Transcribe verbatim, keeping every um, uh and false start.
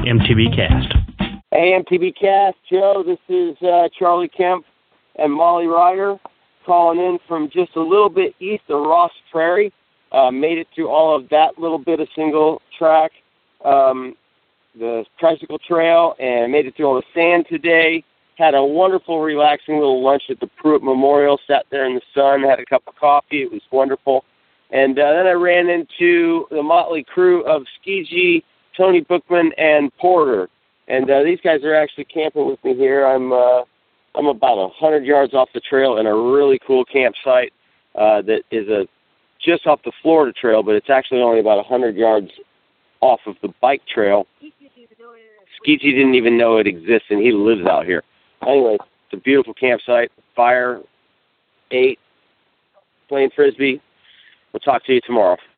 M T B Cast. Hey, M T B Cast, Joe, this is uh, Charlie Kemp and Molly Ryder calling in from just a little bit east of Ross Prairie. Uh, made it through all of that little bit of single track, um, the tricycle trail, and made it through all the sand today. Had a wonderful, relaxing little lunch at the Pruitt Memorial. Sat there in the sun, had a cup of coffee. It was wonderful. And uh, then I ran into the motley crew of Skee-Gee, Tony Bookman, and Porter. And uh, these guys are actually camping with me here. I'm uh, I'm about one hundred yards off the trail in a really cool campsite uh, that is a just off the Florida Trail, but it's actually only about one hundred yards off of the bike trail. Skee-Gee didn't even know it exists, and he lives out here. Anyway, it's a beautiful campsite. Fire, ate, playing Frisbee. We'll talk to you tomorrow.